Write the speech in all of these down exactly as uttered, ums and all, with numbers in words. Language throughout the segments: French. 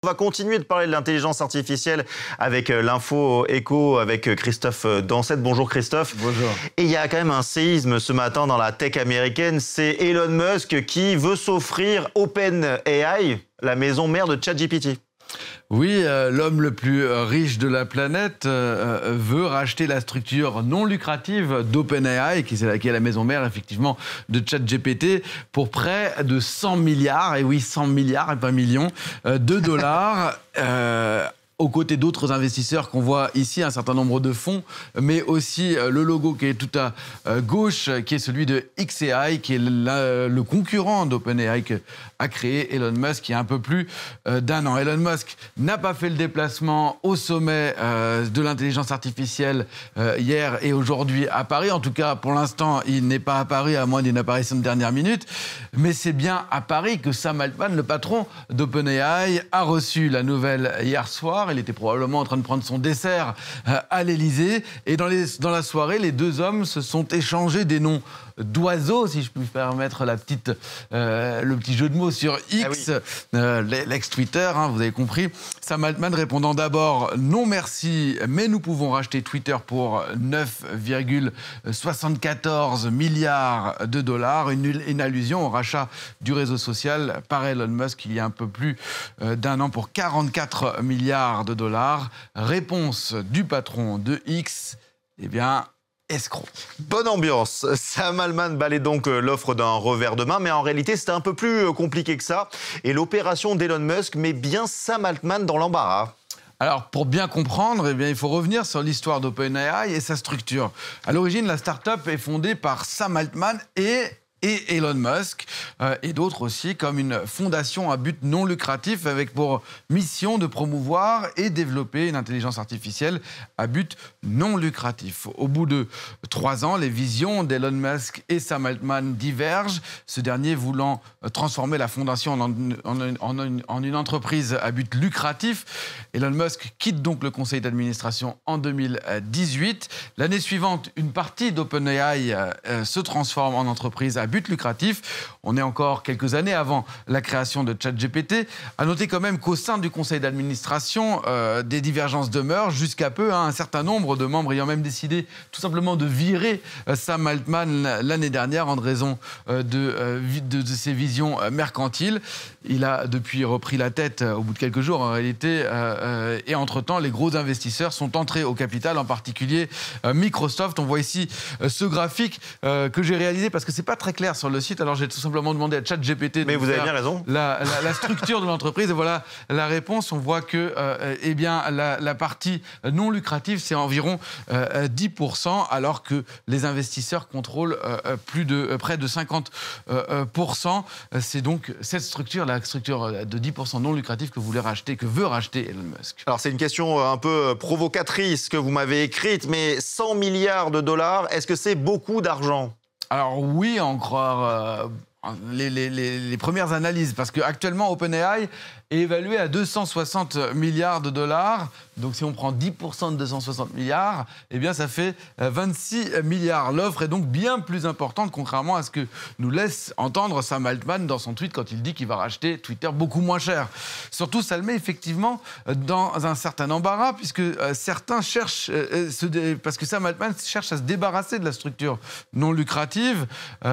On va continuer de parler de l'intelligence artificielle avec l'info écho avec Christophe Dansette. Bonjour Christophe. Bonjour. Et il y a quand même un séisme ce matin dans la tech américaine. C'est Elon Musk qui veut s'offrir OpenAI, la maison mère de ChatGPT. Oui, euh, l'homme le plus riche de la planète euh, veut racheter la structure non lucrative d'OpenAI, qui c'est la, qui est la maison mère effectivement de ChatGPT, pour près de cent milliards, et oui cent milliards et pas millions, euh, de dollars. Euh, aux côtés d'autres investisseurs qu'on voit ici, un certain nombre de fonds, mais aussi le logo qui est tout à gauche, qui est celui de X A I, qui est la, le concurrent d'OpenAI qu'a créé Elon Musk il y a un peu plus d'un an. Elon Musk n'a pas fait le déplacement au sommet de l'intelligence artificielle hier et aujourd'hui à Paris. En tout cas, pour l'instant, il n'est pas à Paris, à moins d'une apparition de dernière minute. Mais c'est bien à Paris que Sam Altman, le patron d'OpenAI, a reçu la nouvelle hier soir. Il était probablement en train de prendre son dessert à l'Élysée. Et dans, les, dans la soirée, les deux hommes se sont échangés des noms d'oiseaux, si je puis permettre la petite, euh, le petit jeu de mots sur X, ah oui. euh, l'ex-Twitter, hein, vous avez compris. Sam Altman répondant d'abord « Non merci, mais nous pouvons racheter Twitter pour neuf virgule soixante-quatorze milliards de dollars », une, une allusion au rachat du réseau social par Elon Musk il y a un peu plus euh, d'un an pour quarante-quatre milliards de dollars. Réponse du patron de X, eh bien... escroc. Bonne ambiance. Sam Altman balaie donc l'offre d'un revers de main, mais en réalité, c'était un peu plus compliqué que ça. Et l'opération d'Elon Musk met bien Sam Altman dans l'embarras. Alors, pour bien comprendre, eh bien, il faut revenir sur l'histoire d'OpenAI et sa structure. À l'origine, la start-up est fondée par Sam Altman et... et Elon Musk, euh, et d'autres aussi, comme une fondation à but non lucratif avec pour mission de promouvoir et développer une intelligence artificielle à but non lucratif. Au bout de trois ans, les visions d'Elon Musk et Sam Altman divergent, ce dernier voulant transformer la fondation en, en, en, en une entreprise à but lucratif. Elon Musk quitte donc le conseil d'administration en deux mille dix-huit. L'année suivante, une partie d'OpenAI euh, se transforme en entreprise à but lucratif. On est encore quelques années avant la création de ChatGPT. À noter quand même qu'au sein du conseil d'administration, euh, des divergences demeurent jusqu'à peu, hein, un certain nombre de membres ayant même décidé tout simplement de virer euh, Sam Altman l'année dernière en raison euh, de, euh, de, de ses visions euh, mercantiles. Il a depuis repris la tête euh, au bout de quelques jours en réalité, euh, euh, et entre-temps, les gros investisseurs sont entrés au capital, en particulier euh, Microsoft. On voit ici euh, ce graphique euh, que j'ai réalisé parce que c'est pas très clair sur le site, alors j'ai tout simplement demandé à ChatGPT Mais de vous avez bien raison. La, la, la structure de l'entreprise, et voilà la réponse. On voit que euh, eh bien, la, la partie non lucrative, c'est environ euh, dix pour cent, alors que les investisseurs contrôlent euh, plus de, euh, près de cinquante pour cent. C'est donc cette structure, la structure de dix pour cent non lucrative que voulait racheter, que veut racheter Elon Musk. Alors c'est une question un peu provocatrice que vous m'avez écrite, mais cent milliards de dollars, est-ce que c'est beaucoup d'argent ? Alors oui, en croire euh, les, les, les, les premières analyses, parce qu'actuellement, OpenAI est évalué à deux cent soixante milliards de dollars. Donc si on prend dix pour cent de deux cent soixante milliards, eh bien ça fait vingt-six milliards. L'offre est donc bien plus importante, contrairement à ce que nous laisse entendre Sam Altman dans son tweet quand il dit qu'il va racheter Twitter beaucoup moins cher. Surtout, ça le met effectivement dans un certain embarras, puisque euh, certains cherchent, euh, se dé... parce que Sam Altman cherche à se débarrasser de la structure non lucrative.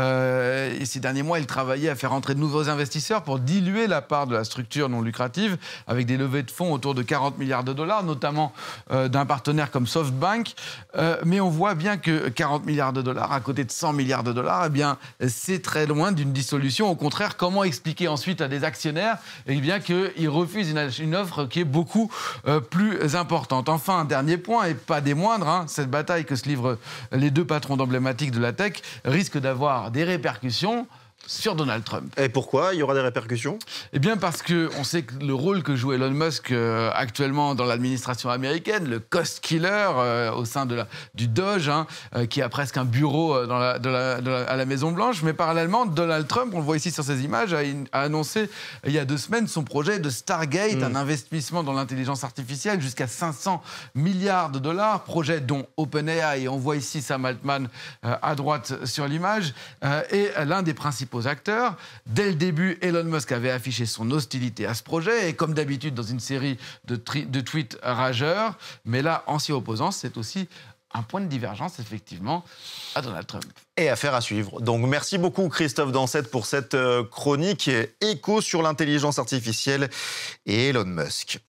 Euh, et ces derniers mois, il travaillait à faire entrer de nouveaux investisseurs pour diluer la part de la structure non lucrative, avec des levées de fonds autour de quarante milliards de dollars, notamment euh, d'un partenaire comme SoftBank. Euh, mais on voit bien que quarante milliards de dollars, à côté de cent milliards de dollars, eh bien, c'est très loin d'une dissolution. Au contraire, comment expliquer ensuite à des actionnaires eh bien, qu'ils refusent une, une offre qui est beaucoup euh, plus importante. Enfin, un dernier point, et pas des moindres, hein, cette bataille que se livrent les deux patrons emblématiques de la tech risque d'avoir des répercussions sur Donald Trump. Et pourquoi il y aura des répercussions ? Eh bien parce qu'on sait que le rôle que joue Elon Musk euh, actuellement dans l'administration américaine, le cost killer euh, au sein de la, du Doge, hein, euh, qui a presque un bureau euh, dans la, de la, de la, à la Maison-Blanche, mais parallèlement, Donald Trump, on le voit ici sur ces images, a, a annoncé il y a deux semaines son projet de Stargate, mmh. un investissement dans l'intelligence artificielle jusqu'à cinq cents milliards de dollars, projet dont OpenAI, et on voit ici Sam Altman euh, à droite sur l'image, euh, est l'un des principaux principaux acteurs. Dès le début, Elon Musk avait affiché son hostilité à ce projet, et comme d'habitude dans une série de, de tweets rageurs. Mais là, en s'y opposant, c'est aussi un point de divergence, effectivement, à Donald Trump. Et affaire à suivre. Donc, merci beaucoup, Christophe Dansette, pour cette chronique écho sur l'intelligence artificielle et Elon Musk.